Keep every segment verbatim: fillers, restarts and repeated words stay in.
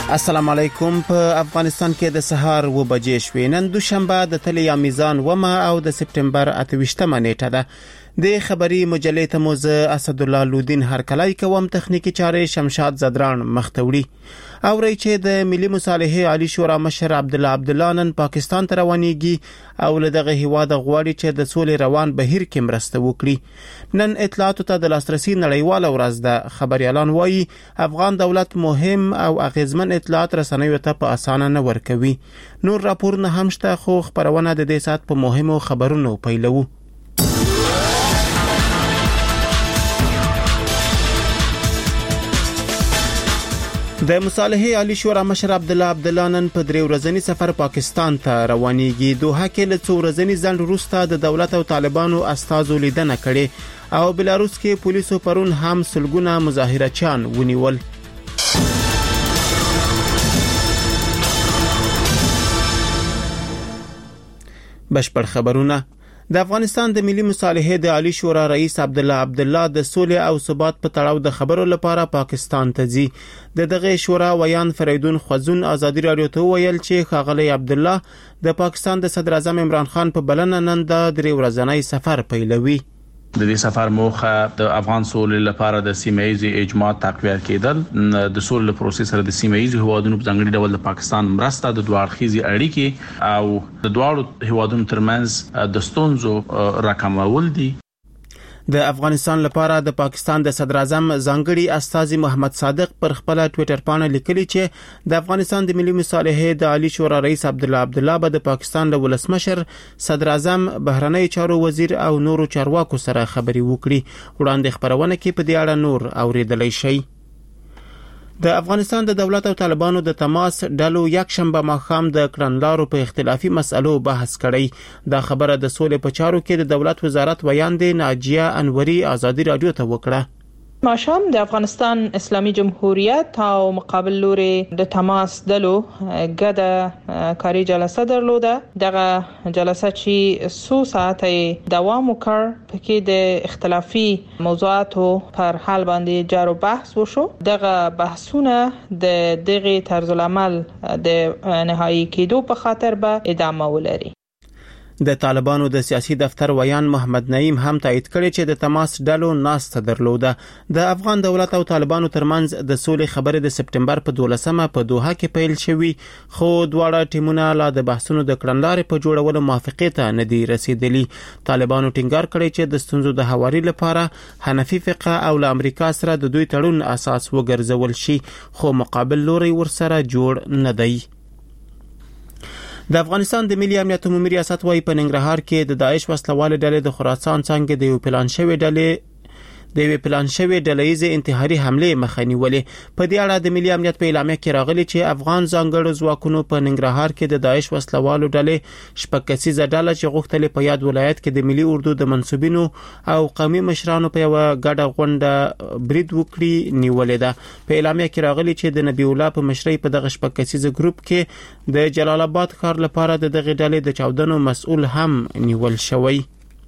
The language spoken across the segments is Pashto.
السلام علیکم. په افغانستان کې د سهار و بجې شوې. نن دوشنبه د تلیا میزان ومه او د سپټمبر اته‌ویشتمه نیټه ده. د خبري مجلې ته موزه اسد الله لودین هرکلای کوم تخنیکی چارې شمشاد زدران مختوړي او رئیس د ملي مصالحه عالی شورا مشر عبد الله عبد الله نن پاکستان ته روانيږي او له دغه هیواد غواړي چې د سولې روان بهیر کې مرسته وکړي. نن اطلاعاتو ته د لاسرسي نړیواله ورځ ده. خبريالان وایي افغان دولت مهم او اغیزمن اطلاعات رسنیو ته په اسانه نه ورکوي. نور راپورونه هم شته خو خبرونه د دې سات په مهمو خبرونو پیلو. د مصالحه عالی شورا مشر عبد الله عبد الله نن په درې ورځنی سفر پاکستان ته روانيږي. دوحه کې له څو ورځنی ځنډ وروسته د دولت او طالبانو استازو لیدنه کړې او بلاروس کې پولیسو پرون هم سلګونه مظاهرچیان ونیول. بشپړ خبرونه. د افغانستان د ملي مصالحه د عالی شورا رئیس عبد الله عبد الله د صلح او ثبات په تړاو د خبرو لپاره پاکستان ته ځي. د دغه شورا ویان فریدون خوزون ازادي رادیو ته ویل چې خاغلی عبد الله د پاکستان د صدر اعظم عمران خان په بلنه نن د درې ورځنی سفر پیلوي. د دې سفر موخه د افغان سولې لپاره د سیمه‌ایزي اجماع تقویت کېدل، د سولې پروسس سره د سیمه‌ایزي هوادونو په ځانګړي ډول د پاکستان مرسته، د دوه اړخیزي اړیکې او د دواړو هوادونو ترمنځ د ستونزو راکمول دي. د افغانستان لپاره د پاکستان د صدر اعظم ځانګړي استاذ محمد صادق پر خپل ټوئیټر باندې لیکلي چې د افغانستان د ملي مصالحه د عالی شورا رئیس عبد الله عبد الله به د پاکستان له ولسمشر، صدر اعظم، بهرنی چارو وزیر او نورو چارواکو سره خبري وکړي. وړاندې خبرونه کې په دې اړه نور اوریدلای شي. د افغانستان د دولت او طالبانو د تماس ډلو یک شنبه ماښام د کړنلارو په اختلافي مسألو بحث کړی. دا خبره د سولې په چارو کې د دولت وزارت ویاندې ناجیه انوري ازادي رادیو ته وکړه. ماشام د افغانستان اسلامي جمهوریت او مقابل لوري د تماس دلو ګډه کاري جلسه درلوده. دغه جلسه چې څو ساعته دوام وکړ، پکې د اختلافي موضوعاتو پر حل باندې جارو بحث وشو. دغه بحثونه د دغه طرز العمل د نهایی کېدو په خاطر به ادامه ولري. د طالبانو د سیاسي دفتر ویان محمد نعیم هم تایید کړی چې د تماس ډلو ناسته درلوده. د افغان دولت او طالبانو ترمنځ د سولې خبرې د سپټمبر په دولسمه په دوحه کې پیل شوې، خو دواړه ټیمونه لا د بحثونو د کړنلارې په جوړولو موافقې ته نه دي رسیدلي. طالبانو ټینګار کړی چې د ستونزو د هواري لپاره حنفي فقه او له امریکا سره د دوی تړون اساس وګرځول شي، خو مقابل لوري ورسره جوړ نه دی. د افغانستان د ملي امنیت عمومي ریاست وايي په ننګرهار کې د داعش وسلوال ډلې د خراسان څنګه د یو پلان شوی ډلې د یو پلان شوی ډلهیزه انتحاري حمله مخنیولې. په دې اړه د ملي امنیت په اعلامیه کې راغلي چې افغان ځانګړو ځواکونو په ننګرهار کې د داعش وسلوالو ډلې شپږ کسیزه ډله چې غوښتل په یاد ولایت کې د ملي اردو د منسوبینو او قومي مشرانو په یو ګډه غونډه برید وکړي نیولې ده. په اعلامیه کې راغلي چې د نبی الله په مشرۍ په دغه شپږ کسیزه ګروپ کې د جلال آباد ښار لپاره د دغه ډلې د چاودنو مسؤل هم نیول شوی.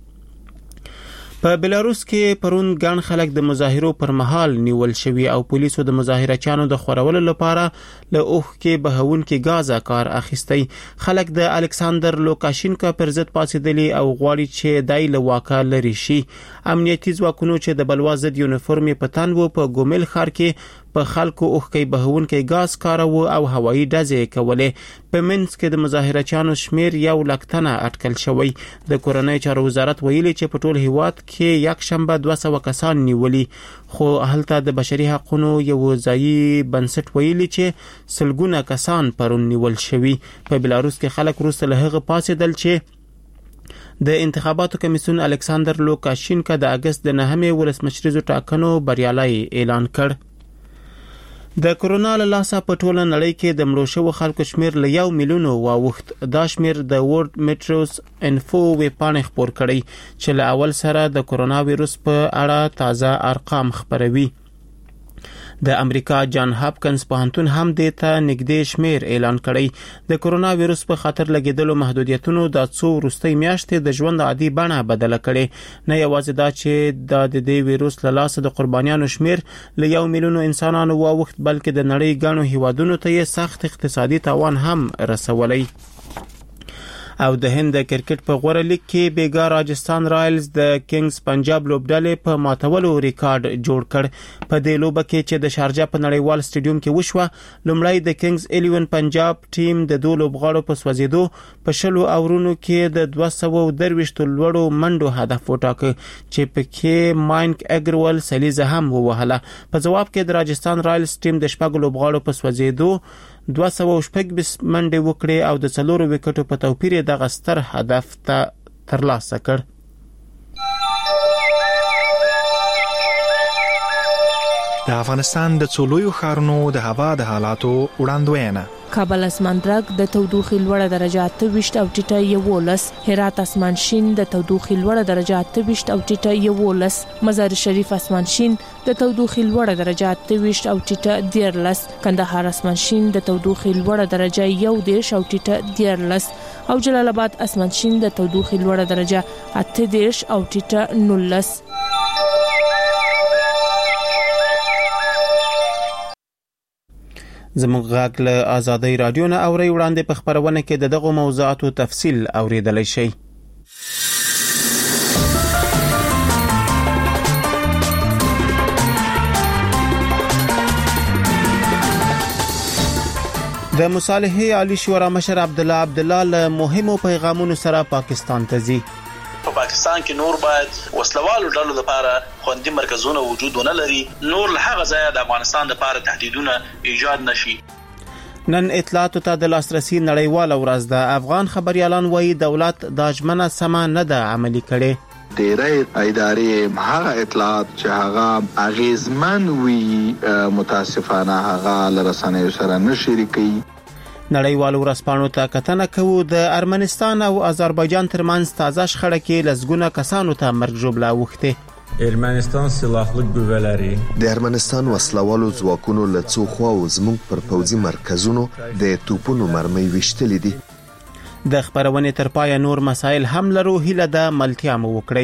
په بلاروس کې پرون ګڼ خلک د مظاهرو پر مهال نیول شوی او پولیسو د مظاهرچیانو د خورولو لپاره له اوخ کې بهون کې غاز کار اخیستی. خلک د الکساندر لوکاشینکا پر ضد پاسېدلي او غواړي چې دای له واکه لري شي. امنیتي ځواکونو چې د بلوا ضد یونیفورم په تن وو په ګومل ښار کې په خلکو اوخ کې بهون کې غاز کارو او هوایي ډزې کولې. په منځ کې د مظاهرچیانو شمیر یو لک تنه اټکل شوی. د کورنۍ چارو وزارت ویلي چې په ټول هیواد کې یک شنبه دوه سوه کسان نیولي، خو هلته د بشري حقوقو یو ځایي بنسټ ویلي چې سلګونه کسان پرون نیول شوي. په بلاروس کې خلک وروسته له هغه پاسېدل چې د انتخاباتو کمیسیون الکساندر لوکاشینکا د اگست د نهمې ولسمشریزو ټاکنو بریالي اعلان کړ. د کرونا له لاسه په ټوله نړۍ کې د مړو شوو خلکو شمیر له یو میلیون واوښت. دا شمیر د ورلد میټروس انفو ویبپاڼې خپور کړی چې له اول سره د کرونا وایروس په اړه تازه ارقام خبروي. د امریکا جان هاپکنز پوهنتون هم د ته نږدې شمیر اعلان کړی د کرونا وایروس په خاطر لګیدلو محدودیتونو د څو وروستۍ میاشتې د ژوند عادي بڼه بدله کړې نه یوازې دا چې د دې وایروس له لاسه د قربانیانو شمیر له یو میلیون انسانانو واوښت بلکې د نړۍ ګڼو هیوادونو ته یې سخت اقتصادي تاوان هم رسولی او د هند د کرکټ په غوړه لیګ کې بیګا راجستان رایلز د کینګز پنجاب لوبډلې په ماتولو ریکارډ جوړ کړ په دې لوبه کې چې د شارجه په نړیوال سټیډیوم کې وشوه لومړی د کینګز الیون پنجاب ټیم د دوه لوبغاړو په سوځیدو په شلو اورونو کې د دوه سوه درویشت لوړو منډو هدف وټاکه چې پکې ماینک اګروال سلیزه هم ووهله په جواب کې د راجستان رایلز ټیم د شپږ لوبغاړو په سوځیدو دوه سوه شپږ منډې وکړې او د څلورو وکټو په توپیر دغه ستر هدف ته ترلاسه کړ. د افغانستان د څولویو ښارونو د هوا د حالاتو وړاندوینه. کابل اسمانرګ د تودوخې لوړه درجه اته ویشت او ټیټه یولس، هرات اسمان شین د تودوخې لوړه درجه اته ویشت او ټیټه یولس، مزار شریف اسمان شین د تودوخې لوړه درجه اته ویشت او ټیټه دیرلس، کندهار اسمان شین د تودوخې لوړه درجه یو دیرش او ټیټه دیرلس او جلال آباد اسمان شین د تودوخې لوړه درجه اته دیرش او ټیټه نولس. زموږ غږ له آزادۍ رادیو نه اوري وړاندې په خبرونه کې د دغو موضوعاتو تفصیل اوریدلای شئ. د مصالحې عالی شورا مشر عبدالله عبدالله له مهمو پیغامونو سره پاکستان ته ځي. په پاکستان کې نور باید وسلوالو ډلو لپاره خوندي مرکزونه وجود ونه لري، نور له هغه ځایه د افغانستان لپاره تهدیدونه ایجاد نشي. نن اطلاعاتو ته د لاسرسي نړیواله ورځ ده. افغان خبريالان وایي دولت د ژمنه سم نه ده عملي کړي. ډېرې ادارې هغه اطلاعات چې هغه اغیزمن وي متاسفانه هغه لرسنیو سره نه شریکي. نړیوال ورځپاڼو ته کتنه کوو د ارمنستان او آذربایجان ترمنځ تازه شخړه کې لسګونه کسانو ته مرګ ژوبله اوښتې. ارمنستان سلاحلو قوالری د ارمنستان وسلوالو ځواکونو له څو خواو زموږ پر پوځي مرکزونو د توپونو مرمۍ ویشتلې دي. د خبرونې تر پایه نور مسایل هم لرو، هیله ده ملتیا مو وکړئ.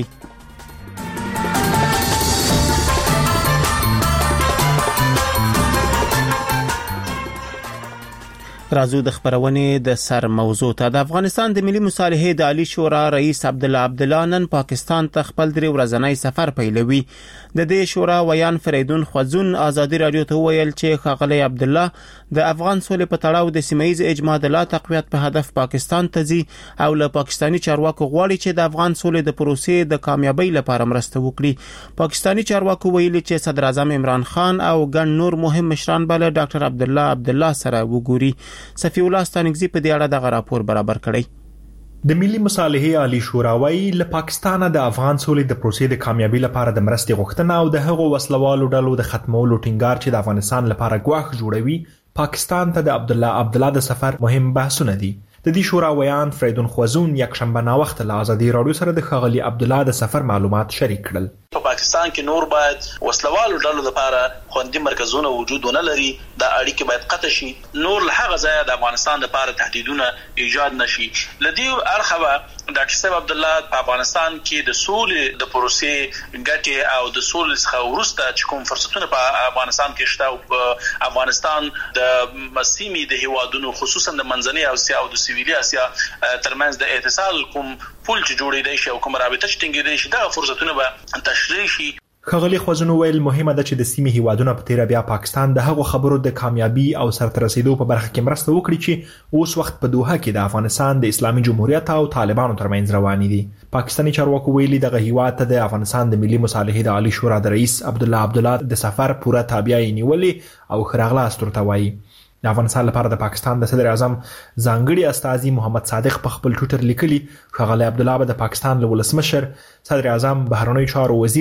راځو د خبرونې د سر موضوع ته. د افغانستان د ملي مصالحې د عالی شورا رئیس عبدالله عبدالله نن پاکستان ته خپل درې ورځنی سفر پیلوي. د دې شورا ویان فریدون خوځون ازادي رادیو ته ویل چې ښاغلی عبدالله د افغان سولې په تړاو د سیمه‌ییز اجماع د لا تقویت په هدف پاکستان ته ځي او له پاکستاني چارواکو غواړي چې د افغان سولې د پروسې د کامیابی لپاره مرسته وکړي. پاکستاني چارواکو ویلي چې صدر اعظم عمران خان او ګڼ نور مهم مشران بل ډاکټر عبدالله عبدالله سره وګوري. صفی الله ستانګزی په دې اړه دغه راپور برابر کړی. د ملي مصالحې عالی شورا وايي له پاکستانه د افغان سولې د پروسې د کامیابی لپاره د مرستې غوښتنه او د هغو وسلوالو ډلو د ختمولو ټینګار چې د افغانستان لپاره ګواښ جوړوي پاکستان ته د عبدالله عبدالله د سفر مهم بحثونه دي. د دې شورا ویان فریدون خوځون یک شنبه ناوخته له آزادي رادیو سره د ښاغلي عبدالله د سفر معلومات شریک کړل. په پاکستان کې نور باید وسلوالو ډلو لپاره خوندي مرکزونه وجود ونه لري، د اړیکې باید قطع شي، نور له هغه ځایه د افغانستان لپاره تهدیدونه ایجاد نشي. لدی ارخبه ډاکټر صاحب عبدالله په افغانستان کې د سولې د پروسې ګټې او د سولې څخه وروسته چې کوم فرصتونه په افغانستان کې شته او افغانستان د سیمې د هیوادونو خصوصا د منځنۍ اسیا او د سویلي اسیا ترمنځ د اتصال کوم پل چې جوړېدای شي او کوم رابطه چې ټینګېدای شي دا فرصتونه به تشریح شي. ښاغلي خوځون ویل مهمه ده چې د سیمې هیوادونه په تیر بیا پاکستان د هغو خبرو د کامیابی او سرته رسیدو په برخه کې مرسته وکړي چې اوس وخت په دوحه کې د افغانستان د اسلامي جمهوریت او طالبانو ترمنځ روانې دي. پاکستاني چارواکو ویلي دغه هیواد ته د افغانستان د ملي مصالحې د عالی شورا د رئیس عبدالله عبدالله د سفر پوره تابع نیولې او خراغله استورته وایي. د افغانستان لپاره د پاکستان د صدر اعظم ځانګړي استازي محمد صادق په خپل ټویټر لیکلي ښاغلی عبدالله به د پاکستان له ولسمشر، صدر اعظم، بهرنیو چارو وزیر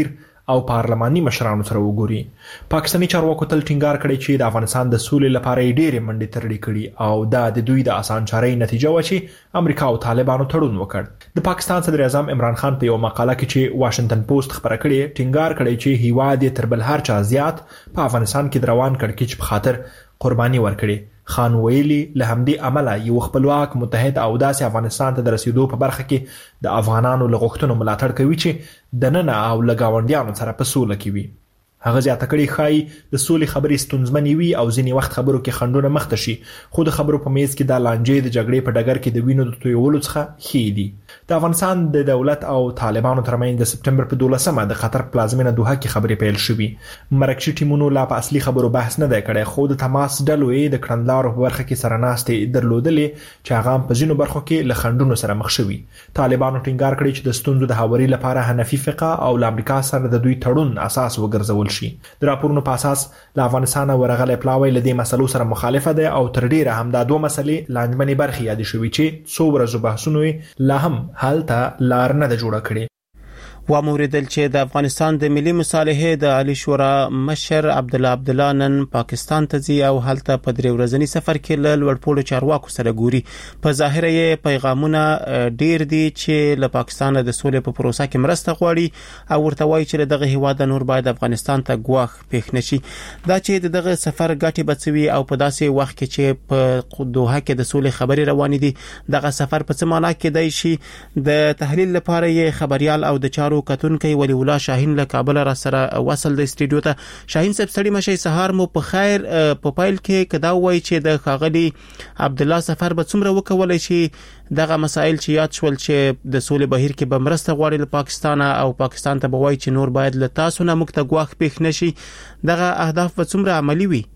او پارلماني مشرانو سره وګوري. پاکستاني چارواکو تل ټینګار کړی چې د افغانستان د سولې لپاره ډېرې منډې ترړې کړي او دا د دوی د اسان چارې نتیجه و چې امریکا او طالبانو تړون وکړ. د پاکستان صدر اعظم عمران خان په یو مقاله کې چې واشنگټن پوسټ خبره کړې ټینګار کړی چې هیواد یې تر بل هر چا زیات په افغانستان کې د روان کړکېچ په خاطر قرباني ورکړي. خان ویلي له همدې عمله یو خپلواک متحد او داسې افغانستان ته د رسیدو په برخه کې د افغانانو له غوښتنو ملاتړ کوي چې د نن او له ګاونډیانو سره په سوله کې وي. هغه زیاته کړي ښایي د سولې خبرې ستونزمنې وي او ځینې وخت خبرو کې خنډونه مخته شي، خو د خبرو په میز کې دا لانجې د جګړې په ډګر کې د وینو د تویولو څخه ښې دي. د افغانستان د دولت او طالبانو ترمنځ د سپټمبر په دولسمه د قطر پلازمینه دوحه کې خبرې پیل شوې. مرکزي ټیمونو لا په اصلي خبرو بحث نه دی کړی، خو د تماس ډلو یې د کړنلارو په برخه کې سره ناستې درلودلې چې هغه په ځینو برخو کې له خنډونو سره مخ شوي. طالبانو ټینګار کړی چې د ستونزو د هواري لپاره حنفي فقه او له امریکا سره د دوی تړون اساس وګرځول شي. د راپورونو په اساس له افغانستان ورغلې پلاوی له دې مسلو سره مخالفه ده او تر ډیره هم دا دوه مسلې لانجمنې برخې یاد شوي چې څو ورځو بحثونو لا هم حل ته لار نه ده جوړه کړې. واموریدل چې د افغانستان د ملي مصالحې د عالی شورا مشر عبد الله عبد الله نن پاکستان ته ځي او هلته په درې ورځنی سفر کې له لوړپوړو چارواکو سره ګوري. په ظاهر یې پیغامونه ډیر دي چې له پاکستان د سولې په پروسه کې مرسته غواړي او ورته وایي چې دغه هیواد نور باید افغانستان ته ګواښ پېښ نشي. دا چې دغه سفر ګټي بچوي او په داسې وخت کې چې په دوحه کې د سولې خبري روانې دي، دغه سفر په څه معنا کې دی شي. د تحلیل لپاره یې خبريال او د چارو کتونکي ولی الله شاهین له کابل را سره وصل د استودیو ته. شاهین صاحب ستړي مشه، سهار مو په خیر. په پایل کې کدا وای چې د خاغلی عبد الله سفر به څومره وکولای شي دغه مسائل چې یاد شول چې د سولې بهیر کې به مرسته غواړي له پاکستان او پاکستان ته به وای چې نور باید له تاسو نه مکته ګواښ پېښ نشي، دغه اهداف به څومره عملی وي؟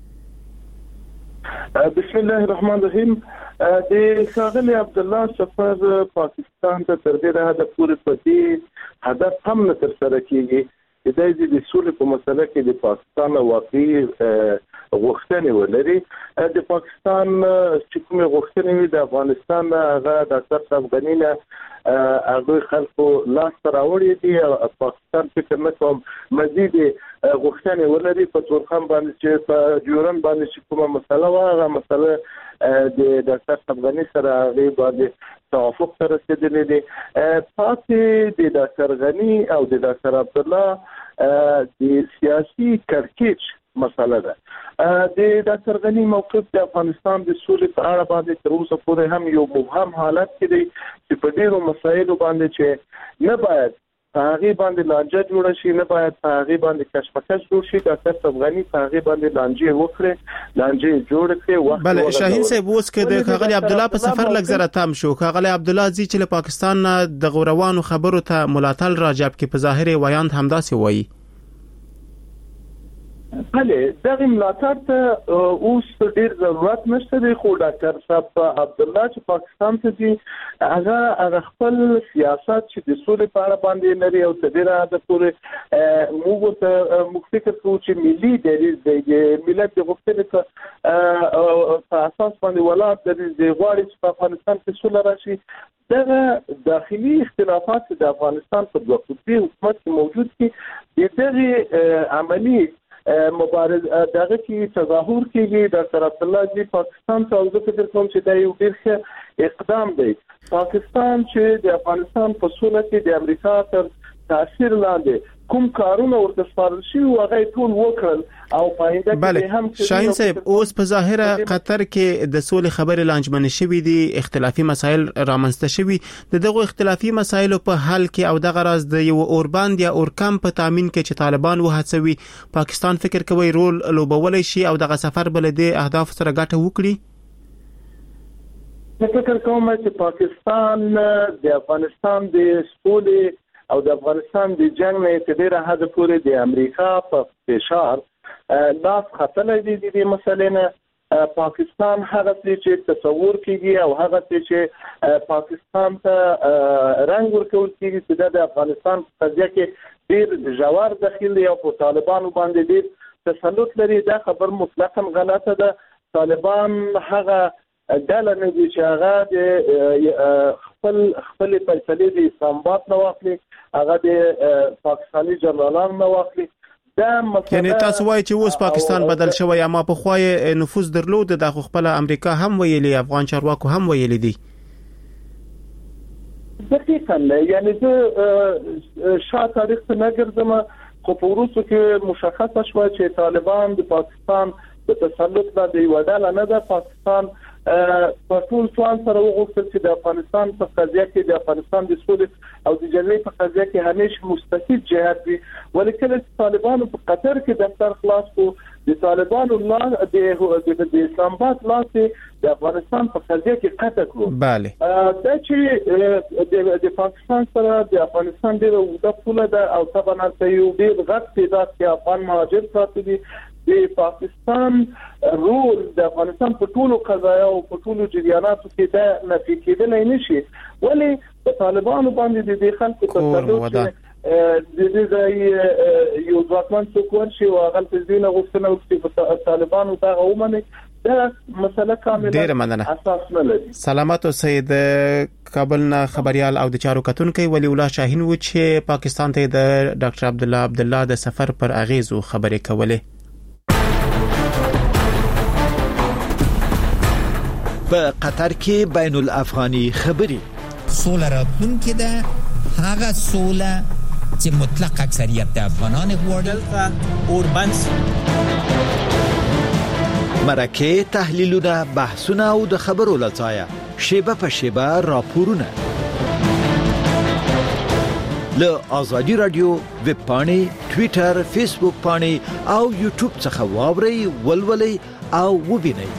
بسم الله الرحمن الرحیم. د ښاغلي عبد الله سفر پاکستان ته تر دې حده پورې پدې هدف هم نه تر سره کیږي چې د دې سولې په مسله کې د پاکستان واقعي غوښتنې ولري. د پاکستان چې کومه غوښتنې وي د افغانستان هغه د ډاکټر افغاني نه هغه خلکو لاس راوړي دي او پاکستان فکر نه کوم مزید غوښتنې ولري په تورخم باندې چې په جوړن باندې چې کومه مسله وه هغه مسله د ډاکټر افغاني سره هغه باندې توافق سره رسیدلی دی. پاتې د ډاکټر غني او د ډاکټر عبد الله د سیاسي کړکېچ مسله ده. د ډاکټر غني موقف د افغانستان د سولې په اړه باندې تر اوسه پورې هم یو مبهم حالت کې دی چې په ډیرو مسایلو باندې چې نه باید هغه باندې لانجه جوړ شي، نه باید هغه باندې کشمکش جوړ شي. ډاکټر افغاني هغه باندې لانجه وکړي، لانجه جوړ کړي. وخت بل شاهین صاحب اوس کې د خاغلی عبد الله په سفر لګ زره تام شو. خاغلی عبد الله زی چې له پاکستان د غوروانو خبرو ته ملاتړ راجب کې په ظاهر ویاند همداسې وایي. بله دغه ملاتړ ته اوس ډیر ضرورت نشته دی، خو ډاکټر صاحب عبد الله چې پاکستان ته دي هغه هغه خپل سیاست چې د سولې په اړه باندې لري او د ډیره د پورې موږ ته موږ فکر کوو چې ملي د ملت د غوښتنې په اساس باندې ولادت د غواړي چې په افغانستان کې سوله راشي. دغه داخلي اختلافات د افغانستان په دوه قطبي حکومت کې موجود دي. دغه عملی مبارز دغه کې تظاهر کیږي. ډاکټر عبد الله جی پاکستان ته اوس فکر کوم چې دا یو ډیر ښه اقدام دی. پاکستان چې د افغانستان په سوله کې د امریکا تر تاثیر لاندې کوم کارونه ورته سپارل شي هغه ټول وکړل او پاینده کې هم شاهین صاحب اوس په ظاهره قطر کې د سولې خبرې لانجمن شوې دي، اختلافي مسایل رامنځته شوي. د دغه اختلافي مسایلو په حل کې او دغه راز د یو اورباند یا اورکم په تامین کې چې طالبان وهڅوي، پاکستان فکر کوي رول لوبولای شي او دغه سفر بل د اهداف سره ګټه وکړي. فکر کوم چې پاکستان د افغانستان د سولې او د افغانستان د جنگ نه تدیر حد پورې د امریکا په فشار لاس خطلې دي د مسلې نه. پاکستان هغه چې تصور کیږي او هغه چې پاکستان ته رنگ ورکول کیږي چې د افغانستان په قضیه کې ډیر ژور دخیل دی او په طالبانو باندې ډیر تسلط لري. دا خبر مطلقاً غلطه ده. طالبان هغه ډله نه دي چې هغه د خپل خپل فیصلې د اسلام آباد نه واخلي، هغه د پاکستاني جنرالانو نه واخلي. دا مسله یعنی تاسو وایي چې اوس پاکستان بدل شوی، اما په خوای نفوذ درلود د خپل امریکا هم ویلي، افغان چارواکو هم ویلي دي. دقیقاً یعنی زه شاه تاریخ ته نه ګرځم، خو په وروسته کې مشخصه شوه چې طالبان د پاکستان د تسلط لاندې یوه ډله نه ده. پاکستان په ټول توان سره وغوښتل چې د افغانستان په قضیه کې د افغانستان د سولې او د جګړې په قضیه کې همیشه مستفید جهت وي. ولې کله چې طالبانو په قطر کې دفتر خلاص کړو، د طالبانو لا د اسلام آباد لاس د افغانستان په قضیه کې قطع کړو. بله دا چې د پاکستان سره د افغانستان ډیره اوږده پوله ده او طبعا ته یو ډیر غټ تعداد کې افغان مهاجر پراته دي. د پاکستان رول د افغانستان په ټولو قضایا او په ټولو جریاناتو کې دا نفي کېدلای نشي. ولې په طالبانو باندې د دې خلکو تسلط د دې ځای یو ځواکمن څوک ورشي او هغه په دې نه غوښتنه وکړي په طالبانو دا غوښمنه دا مسله کامله اساس نه لري. سلامت اوسئ. د کابل نه خبريال او د چارو کتونکو ولی الله شاهین و چې پاکستان ته د ډاکټر عبد الله عبد الله د سفر پر اغیزو خبرې کولې. په قطر کې بین الافغاني خبرې سوله راتلونکې ده، هغه سوله چې مطلق اکثریت د افغانان غواړي. اوربنس مرکه تحلیلونه، بحثونه او د خبرو لڅایا شیبه په شیبه راپورونه له آزادی رادیو ویب پاڼې، ټوئیټر، فیسبوک پاڼې او یوټیوب څخه واورئ، ولولئ او وبینئ.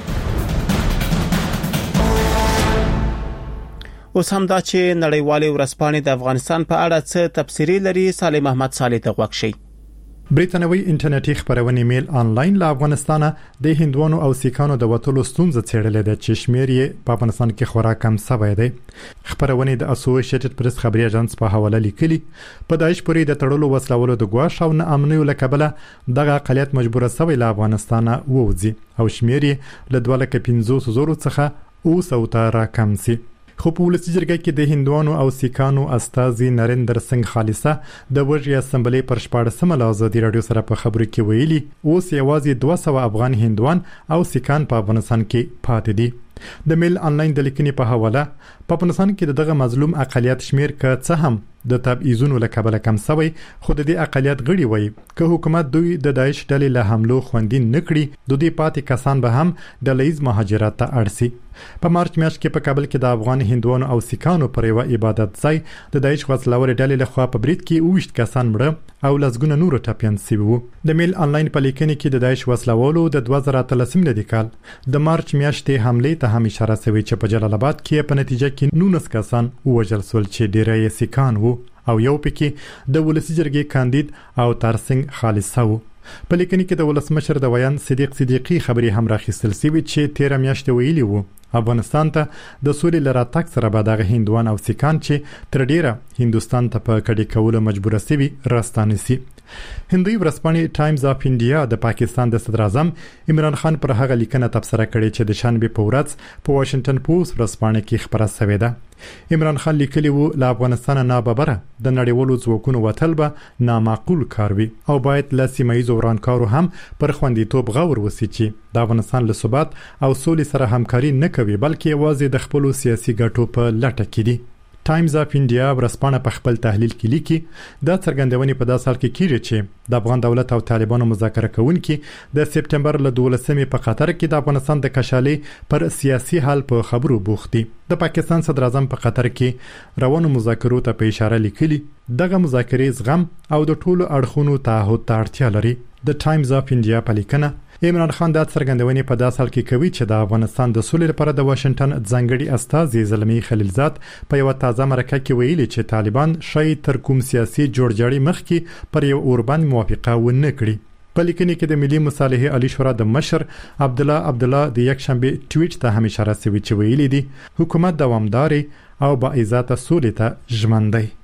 اوس هم دا چې نړیوالې ورځپاڼې د افغانستان په اړه څه تبصرې لري، صالح محمد صالح ته غوښ شي. بریتانوي انټرنیټي خبرونه میل آنلاین له افغانستانه د هندوانو او سیکانو د وټولو ستونزې څېړلې ده چې شمیر یې په افغانستان کې خورا کم شوی دی. خبرونه د اسوسییټډ پریس خبري اژانس په حواله لیکلي په داعش پورې د تړلو وسلولو د ګواښ او نه امنیو لکبله دغه اقلیت مجبوره شوی له افغانستانه ووځي او شمیر یې له دوه لک پنځوس زره څخه اوس او ته راکم سي. خو په ولسي جرګه کې د هندوانو او سیکانو استازي نریندر سنگ خالصه د وژې اسمبلی پر شپاړسمه له ازادي رادیو سره په خبرو کې ویلي اوس یوازې دوه سوه افغان هندوان او سیکان په افغانستان کې پاتې دي. د میل آنلاین د لیکنې په حواله په افغانستان کې دغه مظلوم اقلیت شمیر که څه هم د تبعیضونو له کبله کم شوی، خو د دې اقلیت غړي وایي که حکومت دوی د داعش ډلې له حملو خوندي نکړي، د دې پاتې کسان به هم ډلهییز مهاجرت ته اړ شي. په مارچ میاشت کې په کابل کې د افغان هندوانو او سیکانو پر یو عبادت ځای د داعش وسلوال ډلې لخوا په برید کې اوویشت کسان مړه او لسګونه نور ټپیان شوي وو. د میل آنلاین په لیکنې کې د داعش وسلوالو د دوه زره اتلسم د کال د مارچ میاشتې حمله ته هم اشاره شوې چې په جلال آباد کې په نتیجه کې نولس کسان ووژل شول چې ډیری یې سیکان وو او یو پکې د ولسی جرګې کاندید او ترسنګ خالصه وو. په لیکنې کې د ولسمشر د ویان صدیق صدیقی خبري هم راخیستل شوې چې تیر میاشت ویلي وو افغانستان ته د سولې لاره تک سره به دغه هندوان او سیکان چې تر ډیره هندستان ته په کډې کولو مجبور شوي راستانه سي. هندوی ورځپاڼې ټایمز اف انډیا د پاکستان د صدر اعظم عمران خان پر هغه لیکنه تبصره کړې چې د شنبه په ورځ په واشنگټن پوسټ ورځپاڼه کې خبره شوې ده. عمران خان لیکلی وو له افغانستان نه ببره د نړیوالو ځواکونو وتل به نامعقول کار وي او باید له سیمایي ورانکارو هم پر خوندیتوب غور وسی چې د افغانستان له ثبات او سولې سره همکاري نه کوي بلکې یوازې د خپل سیاسي ګټو په لټه کې دي. ټایمز اف انډیا ورځپاڼه په خپل تحلیل کې لیکي دا څرګندونې په داسې حال کې کیږي چې د افغان دولت او طالبانو مذاکره کوونکي د سپټمبر له دولسمې په قطر کې د افغانستان د کشالې پر سیاسي حال په خبرو بوخت دي. د پاکستان صدر اعظم په قطر کې روانو مذاکرو ته په اشاره لیکلي دغه مذاکرې زغم او د ټولو اړخونو تعهد ته اړتیا لري. د ټایمز اف انډیا په لیکنه عمران خان د څرګندونې په داسې حال کې کوي چې د افغانستان د سولې لپاره د واشنگټن ځانګړي استازي زلمی خلیلزاد په یو تازه مرکه کې ویلي چې طالبان شای تر کوم سیاسي جوړجاړي مخکې پر یو اوربند موافقه ونه کړي. په لیکنې کې د ملي مصالحې عالی شورا د مشر عبد الله عبد الله د یک شنبه ټویټ ته هم اشاره شوی چې ویلي دي حکومت دوامداري او با عزت سولې ته ژمن دی.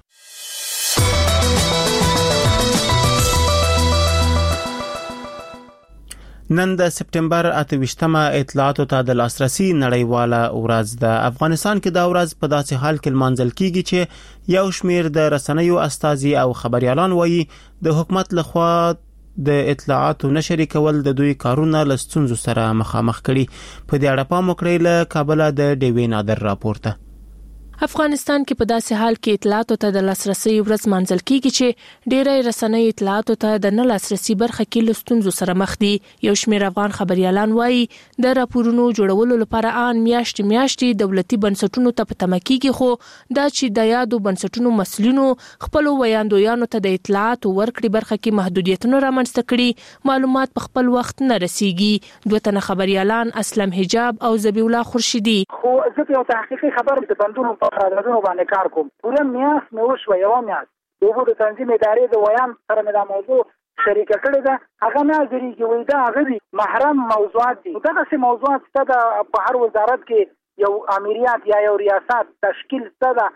نن د سپټمبر اته ویشتمه اطلاعاتو ته د لاسرسي نړیواله ورځ ده. افغانستان کې دا ورځ په داسې حال کې لمانځل کیږي چې یو شمیر د رسنیو استازي او خبريالان وایي د حکومت لخوا د اطلاعاتو نشری کول د دوی کارونه له ستونزو سره مخامخ کړي. په دې اړه پام وکړئ. له کابل د ډیوی نادر راپورته. افغانستان کې په داسې حال کې اطلاعاتو ته د لاسرسي ورځ مانځل کیږي چې ډېری رسنۍ اطلاعاتو ته د نه لاسرسي برخه کې له ستونزو سره مخ دي. یو شمېر افغان خبريالان وایي د راپورونو جوړولو لپاره ان میاشتې میاشتې دولتي بنسټونو ته په تمه کیږي، خو دا چې د یادو بنسټونو مسؤلینو خپل ویاندویانو ته د اطلاعاتو ورکړې برخه کې محدودیتونه رامنځته کړي، معلومات په خپل وخت نه رسیږي. دوه تنه خبريالان اسلم حجاب او ذبیح الله خورشیدی خو زه یو تحقیقي خبر د بندونو قراردادونو باندې کار کوم. پوره میاس مې وشو یو میاس د وګړو د تنظیم ادارې د ویان سره مې دا موضوع شریک کړی ده. هغه ناظری کې وای دا هغه محرم موضوعات دي. دا څه موضوعات ستاسو په هر وزارت کې یو امریات یا یو ریاست تشکیل ستاسو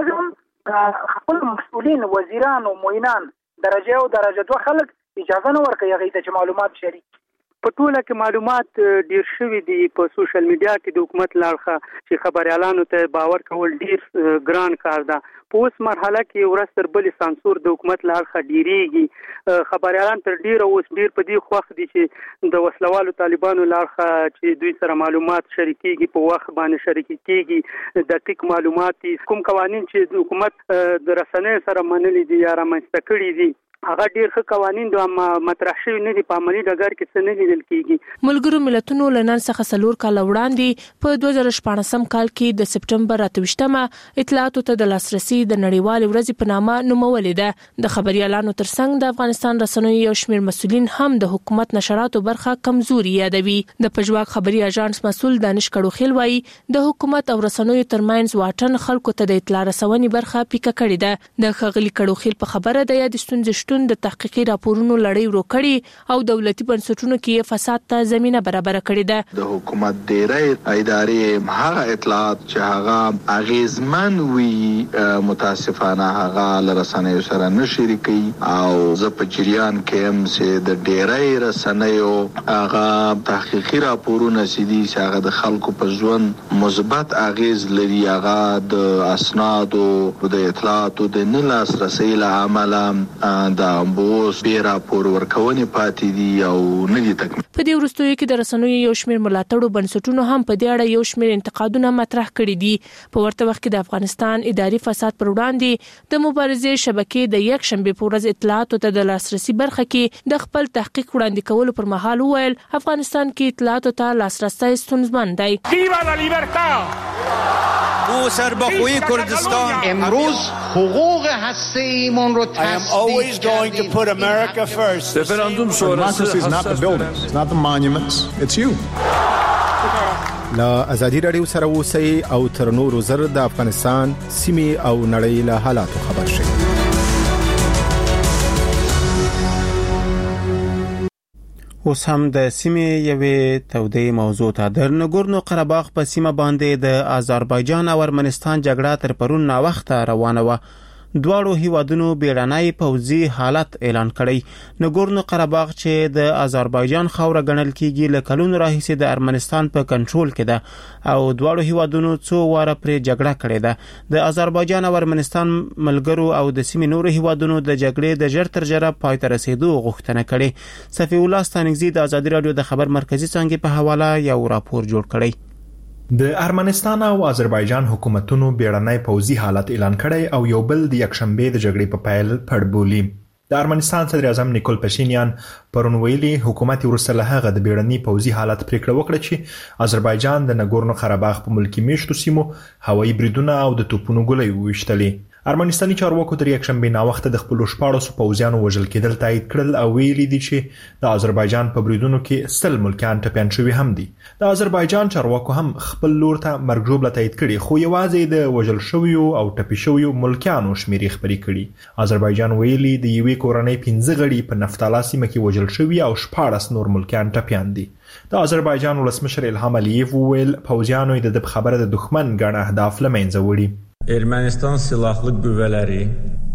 مګم خپل مسؤلین وزیران او معینان درجه او درجه دوه خلک اجازه نه ورکوي هغه ته معلومات شریک. په ټوله کې معلومات ډیر شوي دي په سوشل میډیا کې د حکومت لاړخه چې خبريالانو ته باور کول ډیر ګران کار ده. په اوس مرحله کې ورځ تر بلې سانسور د حکومت لاړخه ډیریږي. خبريالان تر ډیر اوس ډیر په دې خوښ دي چې د وسلوالو طالبانو لاړخه چې دوی سره معلومات شریکيږي په وخت باندې شریکيږي، دقیق معلومات دي. کوم قوانين چې د حکومت د رسنۍ سره منلي دي یا رامنځته کړي دي هغه ډیر ښه قوانين د مطرح شوی نه دي په عملي ډګر کې څه نه لیدل کیږي. ملګرو ملتونو لنن څخه څلور کال وړاندې په دوه زره شپږم کال کې د سپټمبر اته ویشتمه اطلاعاتو ته د لاسرسي د نړیوال ورځې په نامه نومولې ده. د خبريالانو ترڅنګ د افغانستان رسنیو یو شمېر مسؤلین هم د حکومت نشراتو برخه کمزوري یادوي. د پژواک خبري اژانس مسؤل دانش کړوخیل وایي د حکومت او رسنیو ترمنځ واټن خلکو ته د اطلاع رسونې برخه پیکه کړې ده. د خغلی کړوخیل په خبره د یاد ستونزې د تحقیقي راپورونو لړۍ ورو کړي او دولتي بنسټونو کې فساد ته زمينه برابر کړې ده. د حکومت ډیری ادارې هغه اطلاعات چې هغه اغیزمن وي متاسفانه هغه لرسنیو سره نه شریکي او زه په جریان کې هم چې د ډیری رسنیو هغه تحقیقي راپورونه سيدي چې هغه د خلکو په ژوند مثبت اغیز لري، هغه د اسنادو د اطلاعاتو د نه لاسرسي له عمله د اوس به راپور ورکونې پاتې دي او نه دي تکمیل. په دې وروستیو کې د رسنیو یو شمېر ملاتړو بنسټونو هم په دې اړه یو شمېر انتقادونه مطرح کړي دي. په ورته وخت کې د افغانستان اداري فساد پر وړاندې د مبارزې شبکې د یک شنبه په ورځ اطلاعاتو ته د لاسرسي برخه کې د خپل تحقیق وړاندې کولو پر مهال وویل افغانستان کې اطلاعاتو ته لاسرسي ستونزمن دی. ویوا لا لیبرتا او سربخوی کردستان امروز حقوق هسته‌ایمون رو تضمین put America first. Referendum sonrası is not the buildings, it's not the monuments, it's you. لا ازادي رادیو سره اوسئ او تر نورو زر د افغانستان سیمې او نړۍ له حالاتو خبر شئ. اوس هم د سیمې یوې تودې موضوع ته. د نګورنو قرهباغ په سیمه باندې د آذربایجان او ارمنستان جګړه تر پرون نا وخته روانه و. دواړو هیوادونو بیړنی پوځي حالت اعلان کړی. نګورنو قرهباغ چې د آذربایجان خاوره ګڼل کیږي له کلونو راهیسې د ارمنستان په کنټرول کې ده او دواړو هیوادونو څو واره پرې جګړه کړې ده. د آذربایجان او ارمنستان ملګرو او د سیمې نورو هیوادونو د جګړې د ژر تر ژره پای ته رسیدو غوښتنه کړې. صفی الله ستانکزی د ازادي رادیو د خبر مرکزی څنګه په حواله یو راپور جوړ کړی. د ارمنستان او آذربایجان حکومتونو بیړنی پوځي حالت اعلان کړی او یو بل د یکشنبه د جګړې په پیل پړ بولی. د ارمنستان صدر اعظم نیکول پاشینیان پرون ویلي حکومت ورسره له هغه د بیړنی پوځي حالت پریکړه وکړه چې آذربایجان د نګورنو قرهباغ په ملکی میشتو سیمو هوایي بریدونه او د توپونو ګولۍ وویشتلې. ارمنستاني چارواکو تر یکشنبه نا وخت د خپل شپاړسو پوځیانو وژل کېدل تایید کړل او ویلي دي چې د آذربایجان په بریدونو کې سل ملکیان ټپیان شوي هم دي. د آذربایجان چارواکو هم خپل لور ته مرګ ژوبله تایید کړي خو یوازې د وژل شویو او ټپي شویو ملکیانو شمیرې خبرې کړي. آذربایجان ویلي د یوې کورنۍ پنځه غړي په نفتالا سیمه کې وژل شوي او شپاړس نور ملکیان ټپیان دي. د آذربایجان ولسمشر الهام الییف وویل پوځیانو د خبره د دښمن ګڼ اهداف له منځه وړي. Ermənistan silahlı qüvvələri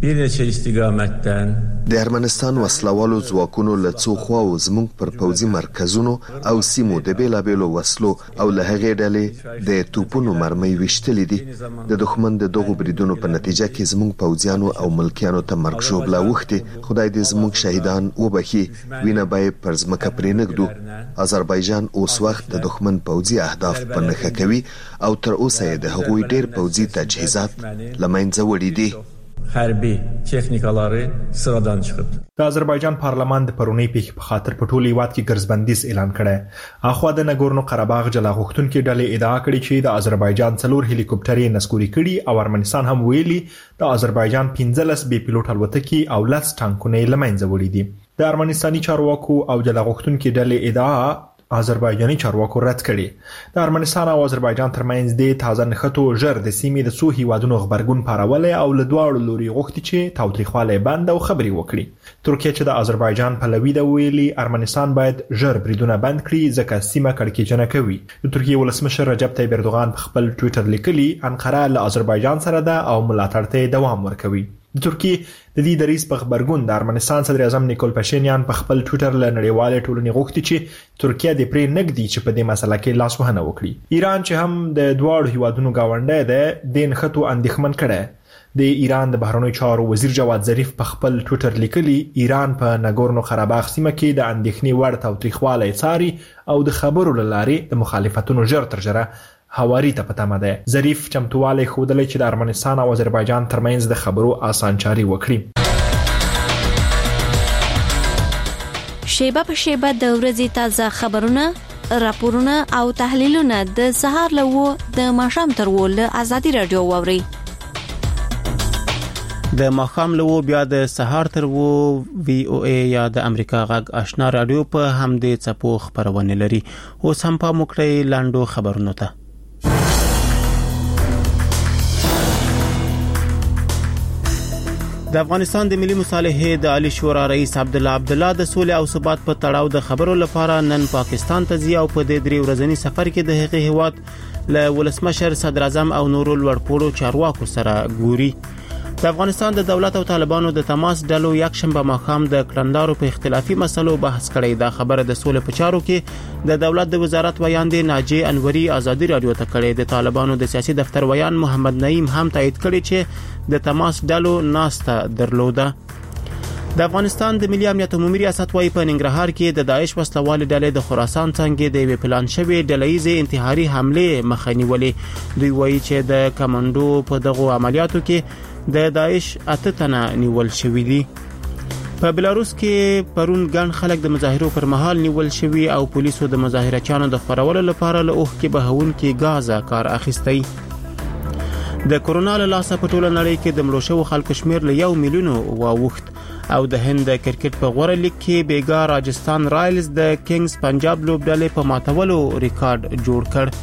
bir neçə istiqamətdən د ارمنستان وسلوالو ځواکونو له څو خواو زموږ پر پوځي مرکزونو او سیمو د بیلابېلو وسلو او له هغې ډلې د توپونو مرمۍ ویشتلې دي. د دښمن د دغو بریدونو په نتیجه کې زموږ پوځیانو او ملکیانو ته مرګ ژوبله اوښتې. خدای دې زموږ شهیدان وبخي، وینه به یې پر ځمکه پرې نږدو. آذربایجان اوس وخت د دښمن پوځي اهداف په نښه کوي او تر اوسه یې د هغوی ډېر پوځي تجهیزات له منځه وړي دي. hərbi texnikaları sıradan çıxıb. د آذربایجان پارلمان د پرونی پیښې په خاطر په ټول هیواد کې ګرځبندیز اعلان کړی. اخوا د نګورنو قرهباغ جلا غوښتونکو ډلې ادعا کړې چې د آذربایجان څلور هلیکوپټرې نسکوري کړي او ارمنستان هم ویلي د آذربایجان پنځلس بې پیلوټ الوتکې او لس ټانکونه له منځه وړي دي. د ارمنستاني چارواکو او جلا غوښتونکو ډلې ادعا آذربایجاني چارواکو رد کړي. د ارمنستان او آذربایجان ترمنځ د تازه نښتو ژر د سیمې د څو هیوادونو خبرګون پارولی او له دواړو لوري غوښتي چې تاوتریخوالی بند او خبرې وکړي. ترکیه چې د آذربایجان پلوي ده ویلي ارمنستان باید ژر بریدونه بند کړي ځکه سیمه کړکېچنه کوي. د ترکیه ولسمشر رجب طیب اردوغان په خپل ټویټر لیکلي انقره له آذربایجان سره ده او ملاتړ ته دوام ورکوي. د ترکیه د دې دریځ په خبرګون د ارمنستان صدر اعظم نیکول پاشینیان په خپل ټویټر له نړیوالې ټولنې غوښتي چې ترکیه د پرې نګدي چې په دې مسله کې لاس وهنه وکړي. ایران چې هم د دواړو هیوادونو گاونډی ده د نښتو اندېښمن کړي. د ایران د بهرنیو چارو وزیر جواد ظریف په خپل ټویټر لیکلي ایران په نګورنو قرهباغ سیمه کې د اندېښنې وړ تاوتریخوالی څاري او د خبرو له لارې د مخالفتونو ژر تر ژره هواري ته پتمه ده. ظریف چمتوالی ښودلی چې د ارمنستان او آذربایجان ترمنځ د خبرو آسانچاري وکړي. شیبه په شیبه د ورځې تازه خبرونه، راپورونه او تحلیلونه د سهار له و د ماښام تر و له ازادي رادیو واوري. د ماښام له و بیا د سهار تر و وی او ای یا د امریکا غږ آشنا رادیو په همدې څپو خبرونه لري. اوس هم په مکړی لاندو خبرونه ته. د افغانستان د ملي مصالحې د عالی شورا رئیس عبد الله عبد الله د سولې او ثبات په تړاو د خبرو لپاره نن پاکستان ته ځي او په دې درې ورځني سفر کې د هغې هیواد له ولسمشر صدر اعظم او نورو لوړپوړو چارواکو سره ګوري. د افغانستان د دولت او طالبانو د تماس ډلو یک شنبه ماښام د کلندارو په اختلافي مسلو بحث کړی. دا خبره د سولې په چارو کې د دولت د وزارت ویاندې ناجی انوري ازادي رادیو ته کړی. د طالبانو د سیاسي دفتر ویان محمد نعیم هم تایید کړی چې د تماس ډلو ناسته درلوده. د افغانستان د ملي امنیت عمومي ریاست وايي په ننګرهار کې د داعش وسلوال ډلې د خراسان څنګه د وی پلان شوی ډلهیزه انتحاري حمله مخنیولې. دوی وایي چې د کمانډو په دغه عملیاتو کې د داعش اته تنه نیول شوی دي. په بلاروس کې پرون ګڼ خلک د مظاهرو پر مهال نیول شوی او پولیسو د مظاهرچیانو د خبرولو لپاره له اوخ کې بهون کې غازا کار اخیستی. د کورونا له لاسه په ټوله نړۍ کې د مړو شوو خلکو شمیر له یو میلیون واوښت او د هند د کرکټ په غوړه لیګ کې بیګا راجستان رایلز د کینګز پنجاب لوبډلې په ماتولو ریکارډ جوړ کړ.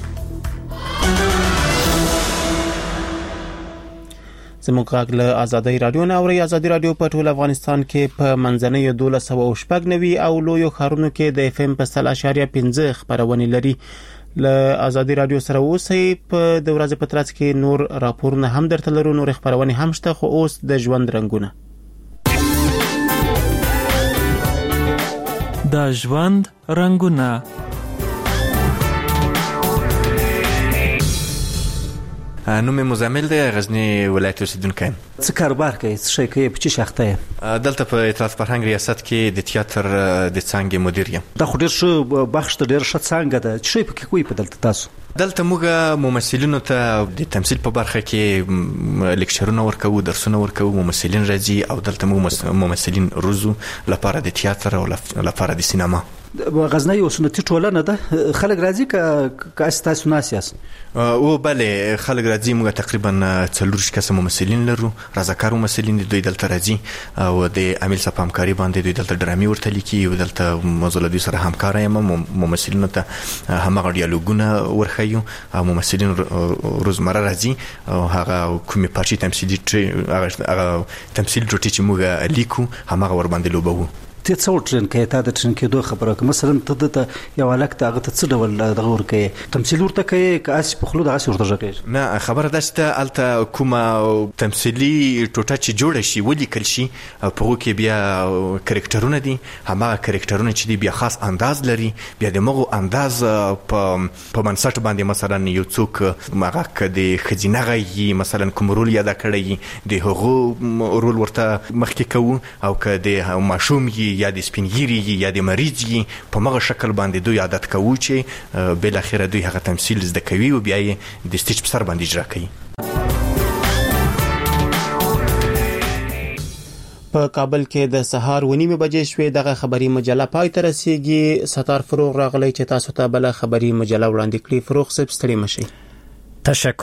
زموږ غږ له ازادي رادیو نه اوري. ازادي رادیو په ټول افغانستان کې په منځنۍ دولس سوه شپږ نوي او لویو ښارونو کې د اف ام په سل اشاریه پنځه خبرونه لري. له ازادي رادیو سره اوسئ. په د ورځې په ترڅ کې نور راپورونه هم درته لرو، نور خبرونه هم شته، خو اوس د ژوند رنگونه. د ژوند رنگونه. نوم مزمل دی، غزنی ولایت اوسیدونکی یم. څه کاروبار کوي؟ څه شي کوي؟ په چی شاخته یې؟ دلته په اطلاعات فرهنګ ریاست کې د تیاتر د څانګې مدیر یم. دا خو ډېر ښه بخش ته ډېر ښه څانګه ده. څه شي پکې کوي په دلته تاسو؟ دلته موږ ممثلینو ته د تمثيل په برخه کې لیکچرونه ورکوو، درسونه ورکوو، ممثلین راځي او دلته موږ ممثلین روزو لپاره د تیاتر او لپاره د سینما. غزنی یو سنتي ټولنه ده، خلک راځي که که تاسو ناس یاست؟ او بله خلک راځي. موږ تقریبا څلور کسه ممثلین لرو، رضاکار ممثلین دي، دوی دلته راځي او د امیل صاحب همکاري باندې دوی دلته ډرامي ورته لیکي او دلته موضوع دوی سره همکار یم. ممثلینو ته همغه ډیالوګونه ورخیو او ممثلین روزمره راځي او هغه کومې پارچې تمثیلي هغه تمثیل جوړي چې موږ لیکو همغه ور باندې لوبو. ته څو ټرین کې ته د ټرین کې دوه خبره کوم مثلا ته د یو الک ته هغه ته څه ډول د غور کې تمثيل ورته کوي کاس په خلود هغه ورته ځکه نه خبره داسته الته کومه تمثيلي ټوټه چې جوړ شي ولیکل شي په هغه کې بیا کریکټرونه دي همغه کریکټرونه چې دي بیا خاص انداز لري بیا د مغو انداز په په منسټ باندې مثلا یو څوک مغه کدي خزینه غي مثلا کوم رول یاد کړی دی هغه رول ورته مخکې کوو او کدي ماشوم یا د سپینګيري یا د مریض په مغه شکل باندې دوی عادت کوي چې بل اخر دوی هغه تمثيل زده کوي او بیا یې د سټیج په سر باندې اجرا کوي. په کابل کې د سهار ونیمه بجې شوې دغه خبري مجله پای ته رسیدي. ستار فروغ راغلی چې تاسو ته بل خبري مجله وړاندې کړي. فروغ صاحب ستړي مشي. تشکر.